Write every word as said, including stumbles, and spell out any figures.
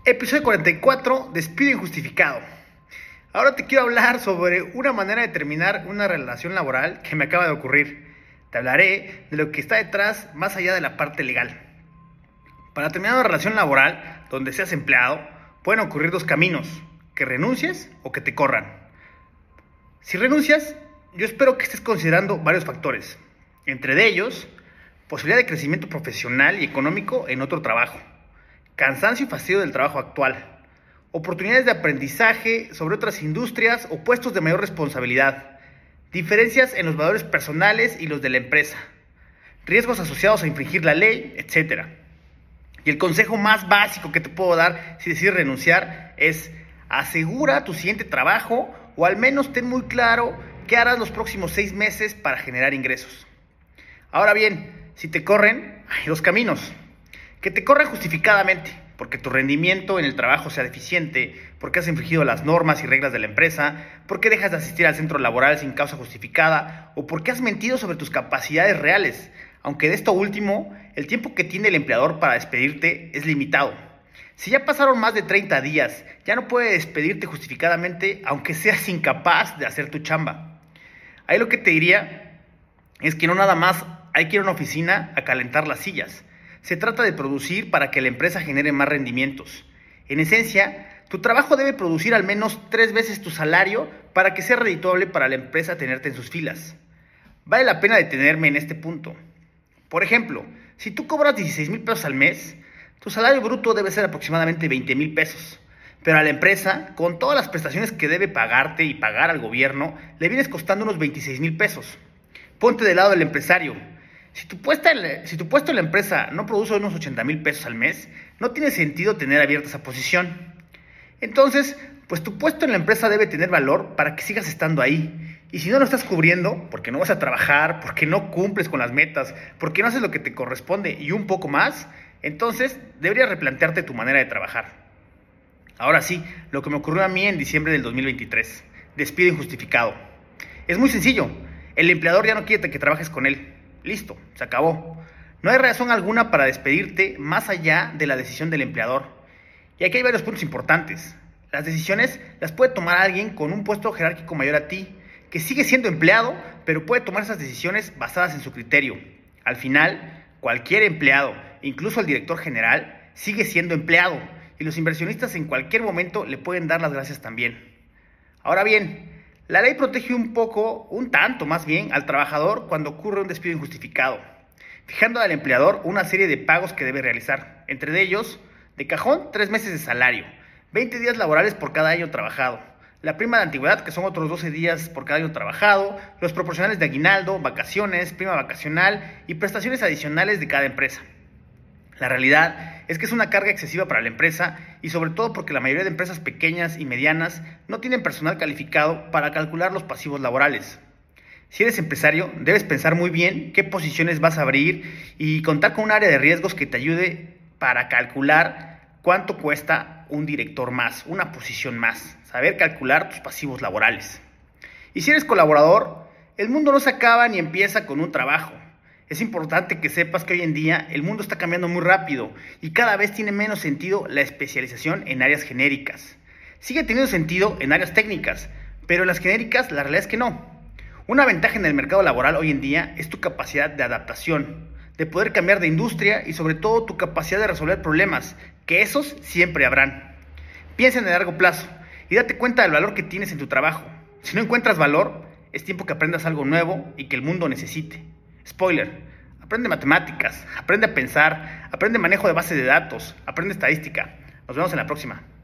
Episodio cuarenta y cuatro, despido injustificado. Ahora te quiero hablar sobre una manera de terminar una relación laboral que me acaba de ocurrir. Te hablaré de lo que está detrás más allá de la parte legal. Para terminar una relación laboral donde seas empleado, pueden ocurrir dos caminos: que renuncies o que te corran. Si renuncias, yo espero que estés considerando varios factores. Entre ellos, posibilidad de crecimiento profesional y económico en otro trabajo, cansancio y fastidio del trabajo actual, oportunidades de aprendizaje sobre otras industrias o puestos de mayor responsabilidad, diferencias en los valores personales y los de la empresa, riesgos asociados a infringir la ley, etcétera. Y el consejo más básico que te puedo dar si decides renunciar es: asegura tu siguiente trabajo, o al menos ten muy claro qué harás los próximos seis meses para generar ingresos. Ahora bien, si te corren, hay dos caminos: que te corran justificadamente, porque tu rendimiento en el trabajo sea deficiente, porque has infringido las normas y reglas de la empresa, porque dejas de asistir al centro laboral sin causa justificada, o porque has mentido sobre tus capacidades reales, aunque de esto último, el tiempo que tiene el empleador para despedirte es limitado. Si ya pasaron más de treinta días, ya no puede despedirte justificadamente, aunque seas incapaz de hacer tu chamba. Ahí lo que te diría es que no nada más hay que ir a una oficina a calentar las sillas. Se trata de producir para que la empresa genere más rendimientos. En esencia, tu trabajo debe producir al menos tres veces tu salario para que sea redituable para la empresa tenerte en sus filas. Vale la pena detenerme en este punto. Por ejemplo, si tú cobras dieciséis mil pesos al mes, tu salario bruto debe ser aproximadamente veinte mil pesos. Pero a la empresa, con todas las prestaciones que debe pagarte y pagar al gobierno, le vienes costando unos veintiséis mil pesos. Ponte del lado del empresario. Si tu, puesto en la, si tu puesto en la empresa no produce unos ochenta mil pesos al mes, no tiene sentido tener abierta esa posición. Entonces, pues tu puesto en la empresa debe tener valor para que sigas estando ahí. Y si no lo estás cubriendo, porque no vas a trabajar, porque no cumples con las metas, porque no haces lo que te corresponde y un poco más, entonces deberías replantearte tu manera de trabajar. Ahora sí, lo que me ocurrió a mí en diciembre del dos mil veintitrés. Despido injustificado. Es muy sencillo. El empleador ya no quiere que trabajes con él. Listo, se acabó. No hay razón alguna para despedirte más allá de la decisión del empleador. Y aquí hay varios puntos importantes. Las decisiones las puede tomar alguien con un puesto jerárquico mayor a ti, que sigue siendo empleado, pero puede tomar esas decisiones basadas en su criterio. Al final, cualquier empleado, incluso el director general, sigue siendo empleado, y los inversionistas en cualquier momento le pueden dar las gracias también. Ahora bien, la ley protege un poco, un tanto más bien, al trabajador cuando ocurre un despido injustificado, fijando al empleador una serie de pagos que debe realizar. Entre ellos, de cajón, tres meses de salario, veinte días laborales por cada año trabajado, la prima de antigüedad, que son otros doce días por cada año trabajado, los proporcionales de aguinaldo, vacaciones, prima vacacional y prestaciones adicionales de cada empresa. La realidad es que es una carga excesiva para la empresa, y sobre todo porque la mayoría de empresas pequeñas y medianas no tienen personal calificado para calcular los pasivos laborales. Si eres empresario, debes pensar muy bien qué posiciones vas a abrir y contar con un área de riesgos que te ayude para calcular cuánto cuesta un director más, una posición más, saber calcular tus pasivos laborales. Y si eres colaborador, el mundo no se acaba ni empieza con un trabajo. Es importante que sepas que hoy en día el mundo está cambiando muy rápido y cada vez tiene menos sentido la especialización en áreas genéricas. Sigue teniendo sentido en áreas técnicas, pero en las genéricas la realidad es que no. Una ventaja en el mercado laboral hoy en día es tu capacidad de adaptación, de poder cambiar de industria y sobre todo tu capacidad de resolver problemas, que esos siempre habrán. Piensa en el largo plazo y date cuenta del valor que tienes en tu trabajo. Si no encuentras valor, es tiempo que aprendas algo nuevo y que el mundo necesite. Spoiler: aprende matemáticas, aprende a pensar, aprende manejo de base de datos, aprende estadística. Nos vemos en la próxima.